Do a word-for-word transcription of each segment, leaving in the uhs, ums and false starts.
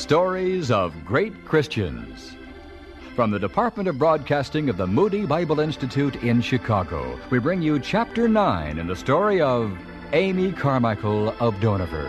Stories of Great Christians. From the Department of Broadcasting of the Moody Bible Institute in Chicago, we bring you Chapter nine in the story of Amy Carmichael of Dohnavur.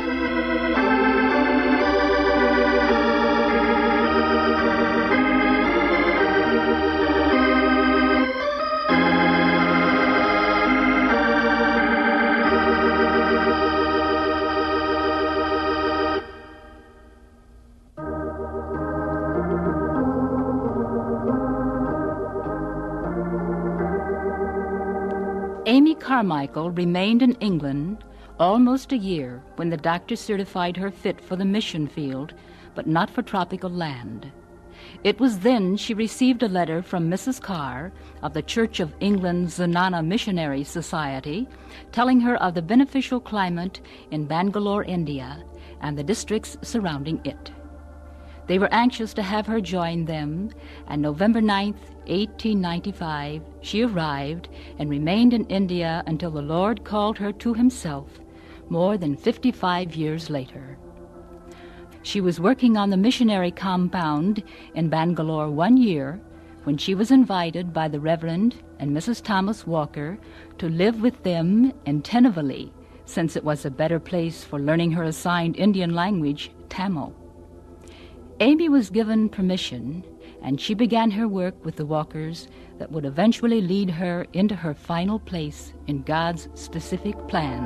Amy Carmichael remained in England almost a year when the doctor certified her fit for the mission field, but not for tropical land. It was then she received a letter from Missus Carr of the Church of England's Zenana Missionary Society telling her of the beneficial climate in Bangalore, India, and the districts surrounding it. They were anxious to have her join them, and November ninth, eighteen ninety-five, she arrived and remained in India until the Lord called her to himself more than fifty-five years later. She was working on the missionary compound in Bangalore one year when she was invited by the Reverend and Missus Thomas Walker to live with them in Tinnevelly, since it was a better place for learning her assigned Indian language, Tamil. Amy was given permission, and she began her work with the Walkers that would eventually lead her into her final place in God's specific plan.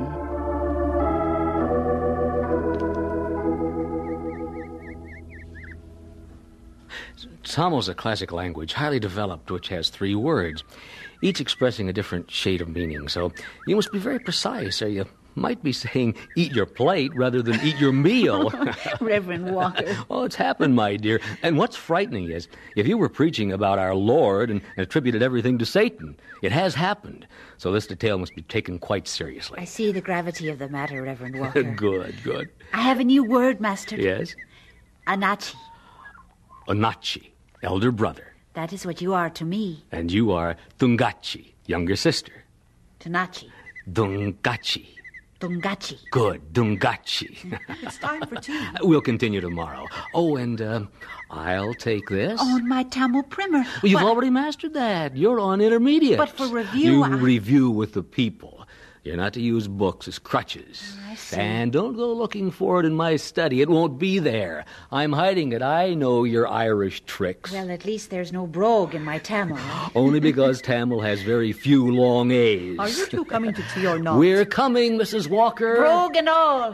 Tamil is a classic language, highly developed, which has three words, each expressing a different shade of meaning. So you must be very precise, or you might be saying, eat your plate rather than eat your meal. Reverend Walker. Oh, it's happened, my dear. And what's frightening is, if you were preaching about our Lord and, and attributed everything to Satan, it has happened. So this detail must be taken quite seriously. I see the gravity of the matter, Reverend Walker. Good, good. I have a new word, Master. Yes? Anachi. Onachi, elder brother. That is what you are to me. And you are Tungachi, younger sister. Tunachi. Dungachi. Dungachi. Good, Dungachi. It's time for tea. We'll continue tomorrow. Oh, and uh, I'll take this. On my Tamil primer. Well, you've What? already mastered that. You're on intermediate. But for review, You I- review with the people. You're not to use books as crutches. I see. And don't go looking for it in my study. It won't be there. I'm hiding it. I know your Irish tricks. Well, at least there's no brogue in my Tamil. Only because Tamil has very few long A's. Are you two coming to tea or not? We're coming, Missus Walker. Brogue and all.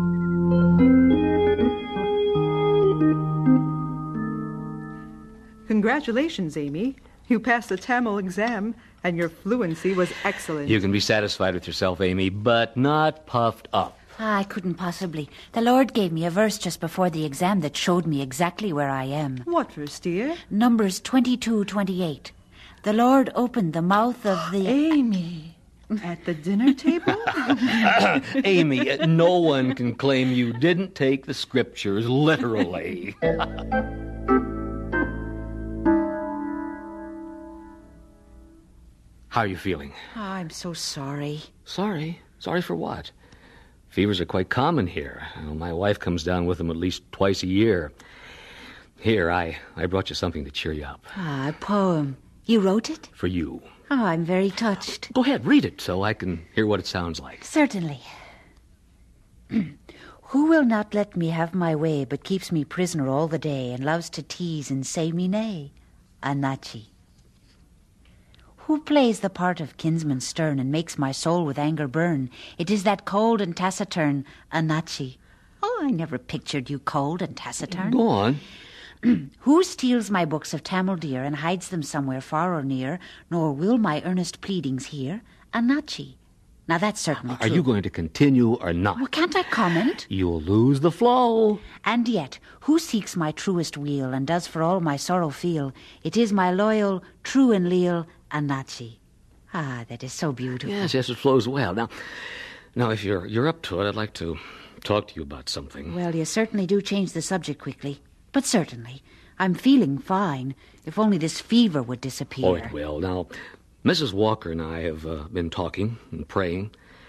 Congratulations, Amy. You passed the Tamil exam, and your fluency was excellent. You can be satisfied with yourself, Amy, but not puffed up. Ah, I couldn't possibly. The Lord gave me a verse just before the exam that showed me exactly where I am. What verse, dear? Numbers twenty-two twenty-eight. The Lord opened the mouth of the... Amy. At the dinner table? Amy, no one can claim you didn't take the scriptures literally. How are you feeling? Oh, I'm so sorry. Sorry? Sorry for what? Fevers are quite common here. Well, my wife comes down with them at least twice a year. Here, I, I brought you something to cheer you up. Ah, a poem. You wrote it? For you. Oh, I'm very touched. Go ahead, read it so I can hear what it sounds like. Certainly. Who will not let me have my way, but keeps me prisoner all the day, and loves to tease and say me nay? Anachi. Who plays the part of kinsman stern and makes my soul with anger burn? It is that cold and taciturn Anachi. Oh, I never pictured you cold and taciturn. Go on. Who steals my books of Tamil dear and hides them somewhere far or near, nor will my earnest pleadings hear? Anachi. Now that's certainly Are true. you going to continue or not? Well, can't I comment? You'll lose the flow. And yet, who seeks my truest weal and does for all my sorrow feel? It is my loyal, true and leal Anachi. Ah, that is so beautiful. Yes, yes, it flows well. Now, now, if you're you're up to it, I'd like to talk to you about something. Well, you certainly do change the subject quickly. But certainly, I'm feeling fine. If only this fever would disappear. Oh, it will. Now, Missus Walker and I have uh, been talking and praying.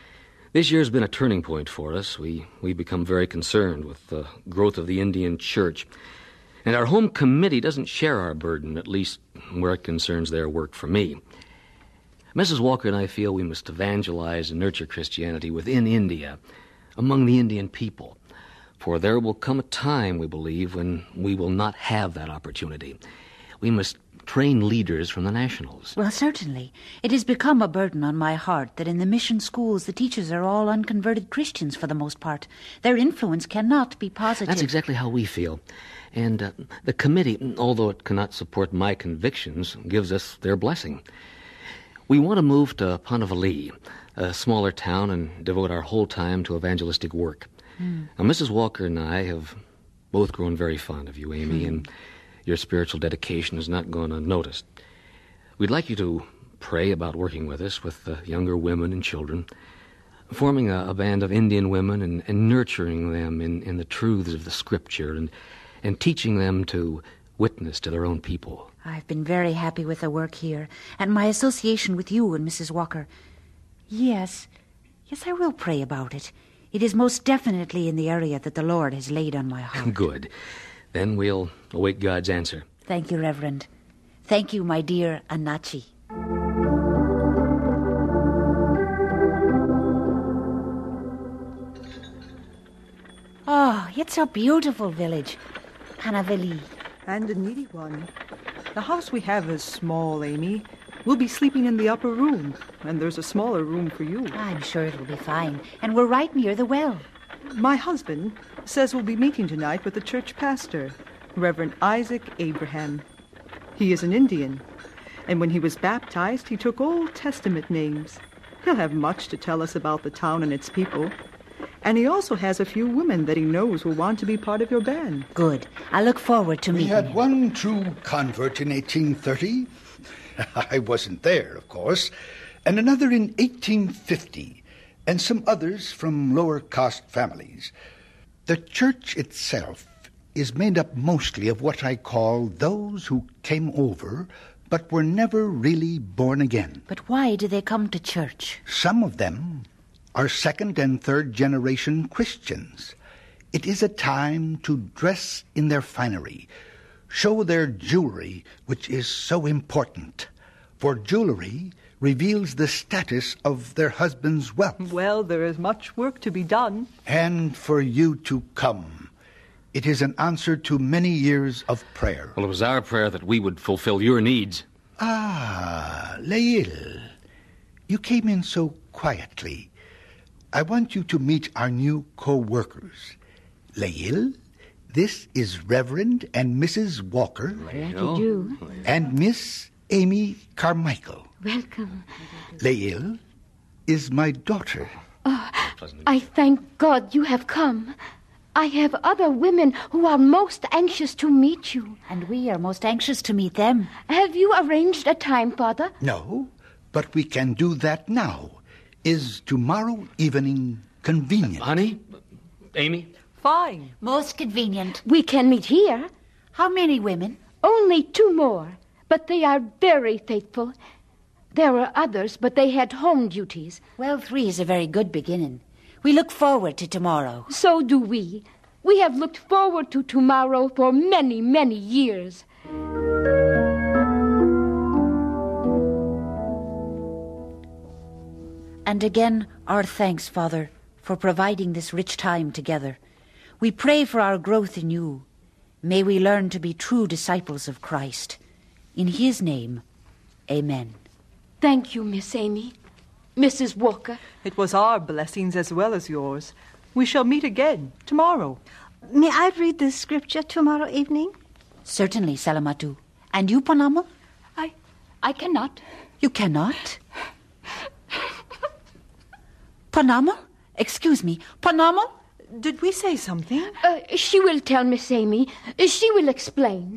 This year has been a turning point for us. We, we become very concerned with the growth of the Indian church. And our home committee doesn't share our burden, at least where it concerns their work for me. Missus Walker and I feel we must evangelize and nurture Christianity within India, among the Indian people. For there will come a time, we believe, when we will not have that opportunity. We must train leaders from the nationals. Well, certainly. It has become a burden on my heart that in the mission schools the teachers are all unconverted Christians for the most part. Their influence cannot be positive. That's exactly how we feel. And uh, the committee, although it cannot support my convictions, gives us their blessing. We want to move to Panavali, a smaller town, and devote our whole time to evangelistic work. Mm. Now, Missus Walker and I have both grown very fond of you, Amy, mm. and your spiritual dedication has not gone unnoticed. We'd like you to pray about working with us, with the younger women and children, forming a, a band of Indian women and, and nurturing them in, in the truths of the Scripture and, and teaching them to witness to their own people. I've been very happy with the work here and my association with you and Missus Walker. Yes, yes, I will pray about it. It is most definitely in the area that the Lord has laid on my heart. Good. Then we'll await God's answer. Thank you, Reverend. Thank you, my dear Anachi. Oh, it's a beautiful village, Panavali. And a needy one. The house we have is small, Amy. We'll be sleeping in the upper room, and there's a smaller room for you. I'm sure it'll be fine, and we're right near the well. My husband says we'll be meeting tonight with the church pastor, Reverend Isaac Abraham. He is an Indian, and when he was baptized, he took Old Testament names. He'll have much to tell us about the town and its people. And he also has a few women that he knows will want to be part of your band. Good. I look forward to we meeting We had him. one true convert in eighteen thirty. I wasn't there, of course. And another in eighteen fifty. And some others from lower-caste families. The church itself is made up mostly of what I call those who came over but were never really born again. But why do they come to church? Some of them are second and third generation Christians. It is a time to dress in their finery, show their jewelry, which is so important, for jewelry reveals the status of their husband's wealth. Well, there is much work to be done. And for you to come. It is an answer to many years of prayer. Well, it was our prayer that we would fulfill your needs. Ah, Leil, you came in so quietly. I want you to meet our new co-workers. Leil, this is Reverend and Missus Walker. Leil. do. And Miss Amy Carmichael. Welcome. Leil is my daughter. Oh, I thank God you have come. I have other women who are most anxious to meet you. And we are most anxious to meet them. Have you arranged a time, Father? No, but we can do that now. Is tomorrow evening convenient? Honey? Amy? Fine. Most convenient. We can meet here. How many women? Only two more, but they are very faithful. There were others, but they had home duties. Well, three is a very good beginning. We look forward to tomorrow. So do we. We have looked forward to tomorrow for many, many years. And again, our thanks, Father, for providing this rich time together. We pray for our growth in you. May we learn to be true disciples of Christ. In his name, amen. Thank you, Miss Amy. Missus Walker. It was our blessings as well as yours. We shall meet again tomorrow. May I read the scripture tomorrow evening? Certainly, Salamatu. And you, Panamal? I, I cannot. You cannot? Panamal? Excuse me, Panamal? Did we say something? Uh, she will tell Miss Amy. She will explain.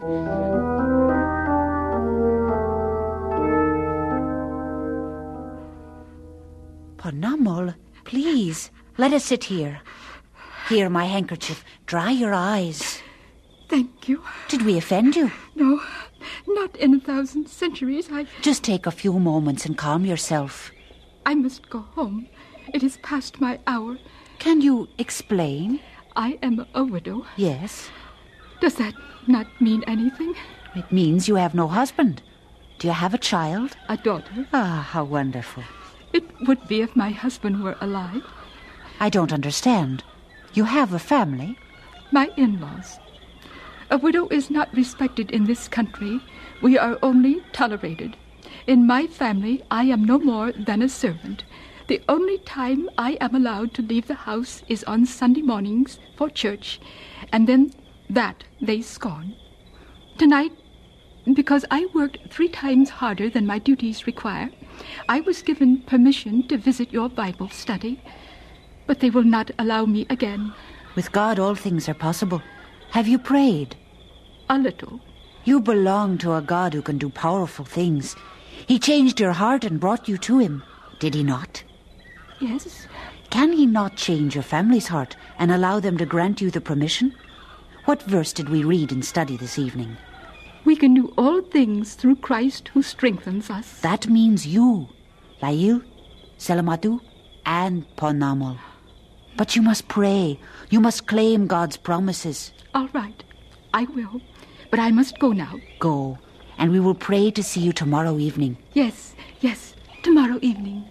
Panamal, please, let us sit here. Here, my handkerchief. Dry your eyes. Thank you. Did we offend you? No, not in a thousand centuries. I... Just take a few moments and calm yourself. I must go home. It is past my hour. Can you explain? I am a widow. Yes. Does that not mean anything? It means you have no husband. Do you have a child? A daughter. Ah, how wonderful. It would be if my husband were alive. I don't understand. You have a family? My in-laws. A widow is not respected in this country. We are only tolerated. In my family, I am no more than a servant. The only time I am allowed to leave the house is on Sunday mornings for church, and then that they scorn. Tonight, because I worked three times harder than my duties require, I was given permission to visit your Bible study, but they will not allow me again. With God, all things are possible. Have you prayed? A little. You belong to a God who can do powerful things. He changed your heart and brought you to him, did he not? Yes. Can he not change your family's heart and allow them to grant you the permission? What verse did we read and study this evening? We can do all things through Christ who strengthens us. That means you, Lail, Selamatu, and Ponamal. But you must pray. You must claim God's promises. All right, I will. But I must go now. Go, and we will pray to see you tomorrow evening. Yes, yes, tomorrow evening.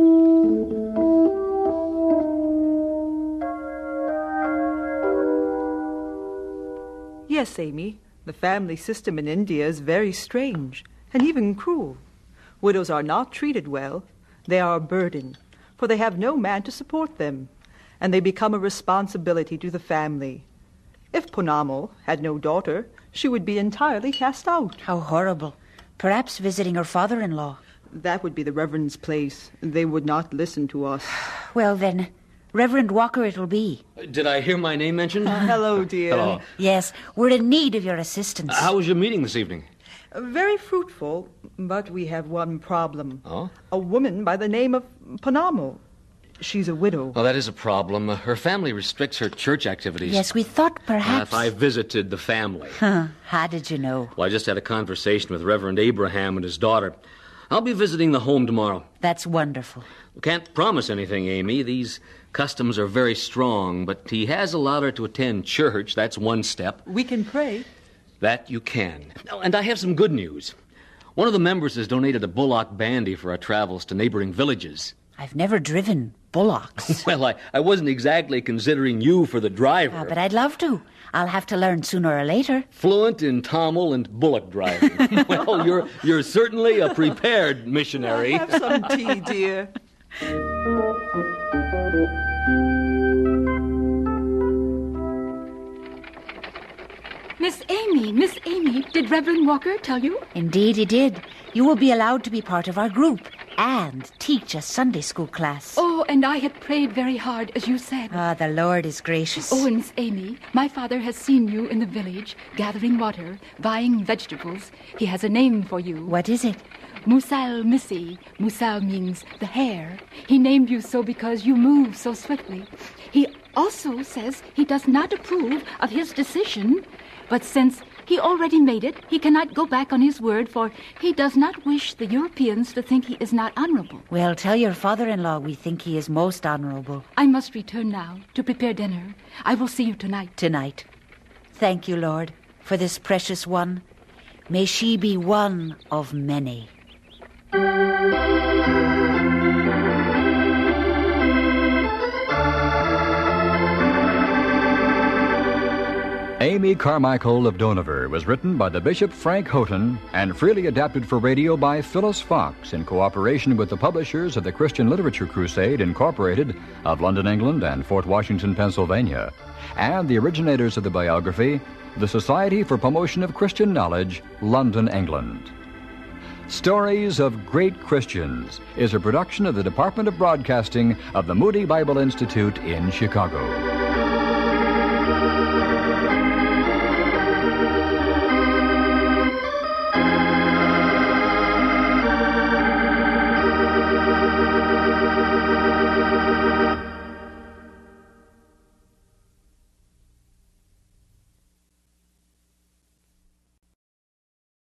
Yes, Amy, the family system in India is very strange and even cruel. Widows are not treated well. They are a burden, for they have no man to support them, and they become a responsibility to the family. If Ponamal had no daughter, she would be entirely cast out. How horrible. Perhaps visiting her father-in-law. That would be the Reverend's place. They would not listen to us. Well, then, Reverend Walker it'll be. Did I hear my name mentioned? Uh, hello, dear. Hello. Yes, we're in need of your assistance. Uh, how was your meeting this evening? Uh, very fruitful, but we have one problem. Oh? A woman by the name of Ponamal. She's a widow. Well, that is a problem. Uh, her family restricts her church activities. Yes, we thought perhaps... Uh, if I visited the family. Huh, how did you know? Well, I just had a conversation with Reverend Abraham and his daughter. I'll be visiting the home tomorrow. That's wonderful. Can't promise anything, Amy. These customs are very strong, but he has allowed her to attend church. That's one step. We can pray. That you can. Oh, and I have some good news. One of the members has donated a bullock bandy for our travels to neighboring villages. I've never driven bullocks. Well, I, I wasn't exactly considering you for the driver. Ah, but I'd love to. I'll have to learn sooner or later. Fluent in Tamil and bullock driving. Well, you're you're certainly a prepared missionary. Have some tea, dear. Miss Amy, Miss Amy, did Reverend Walker tell you? Indeed he did. You will be allowed to be part of our group and teach a Sunday school class. Oh, and I had prayed very hard, as you said. Ah, the Lord is gracious. Oh, and Miss Amy, my father has seen you in the village, gathering water, buying vegetables. He has a name for you. What is it? Musal Missy. Musal means the hare. He named you so because you move so swiftly. He also says he does not approve of his decision, but since he already made it, he cannot go back on his word, for he does not wish the Europeans to think he is not honorable. Well, tell your father-in-law we think he is most honorable. I must return now to prepare dinner. I will see you tonight. Tonight. Thank you, Lord, for this precious one. May she be one of many. Amy Carmichael of Dohnavur was written by the Bishop Frank Houghton and freely adapted for radio by Phyllis Fox in cooperation with the publishers of the Christian Literature Crusade, Incorporated, of London, England, and Fort Washington, Pennsylvania, and the originators of the biography, the Society for Promotion of Christian Knowledge, London, England. Stories of Great Christians is a production of the Department of Broadcasting of the Moody Bible Institute in Chicago.